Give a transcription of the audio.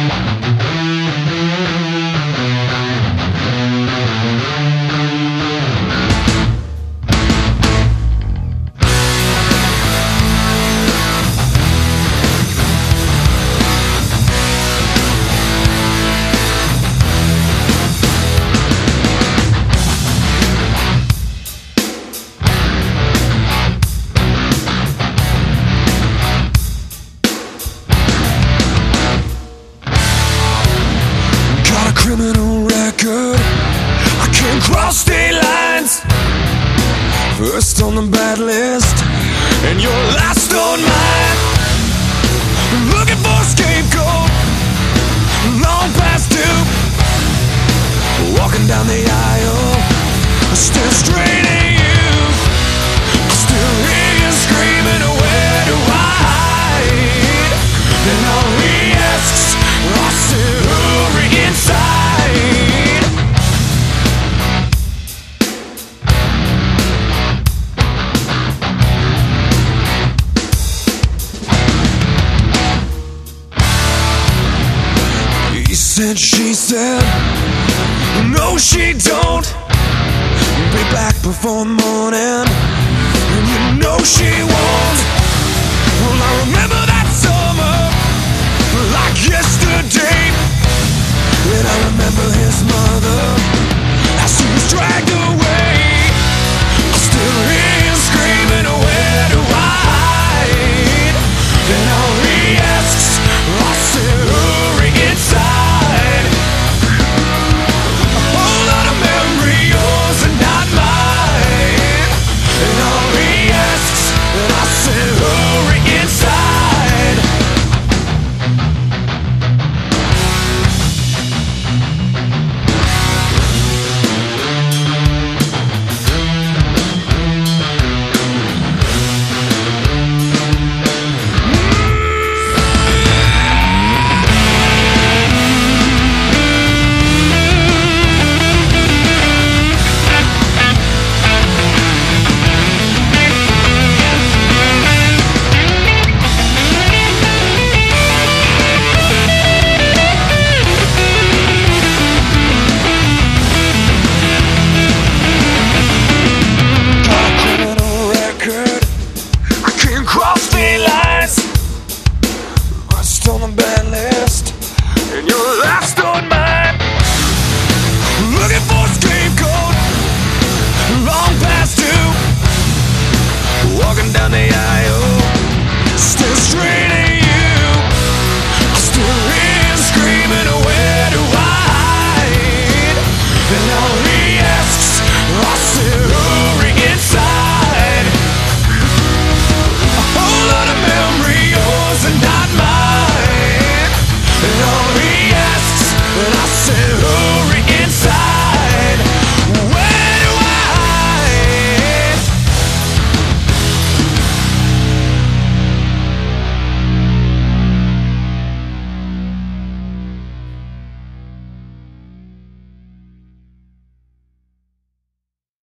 Criminal record, I can't cross state lines. First on the bad list, and you're last on mine. Looking for a scapegoat, long past due. Walking down the aisle, still straight at you. Still hear you screaming, where do I hide? And all he asks, I still hurry inside. He said, she said, no she don't. Be back before morning, and you know she won't. Well, I remember that summer like yesterday. And I remember his mother as she was dragged away. I still hear him screaming, where do I hide? And all he asks, I still hurry inside. A whole lot of memory, yours and not mine. And all he asks, I still hurry inside. On the bad list, and you're last on mine. Looking for a scapegoat, long past due. Walking down the aisle.